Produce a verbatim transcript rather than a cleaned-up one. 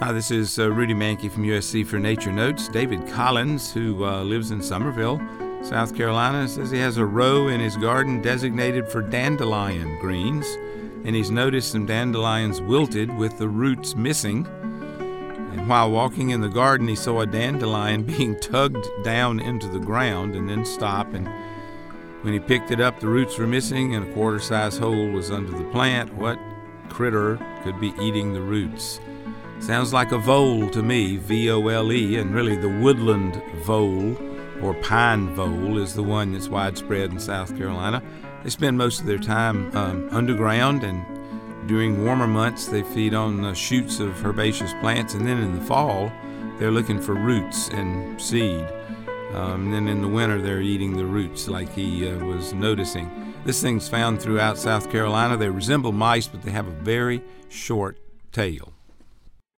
Hi, this is uh, Rudy Mankey from U S C for Nature Notes. David Collins, who uh, lives in Summerville, South Carolina, says he has a row in his garden designated for dandelion greens, and he's noticed some dandelions wilted with the roots missing. And while walking in the garden, he saw a dandelion being tugged down into the ground and then stop. And when he picked it up, the roots were missing and a quarter-size hole was under the plant. What critter could be eating the roots? Sounds like a vole to me, V O L E, and really the woodland vole or pine vole is the one that's widespread in South Carolina. They spend most of their time um, underground, and during warmer months they feed on uh, shoots of herbaceous plants, and then in the fall they're looking for roots and seed. Um, and then in the winter they're eating the roots like he uh, was noticing. This thing's found throughout South Carolina. They resemble mice, but they have a very short tail.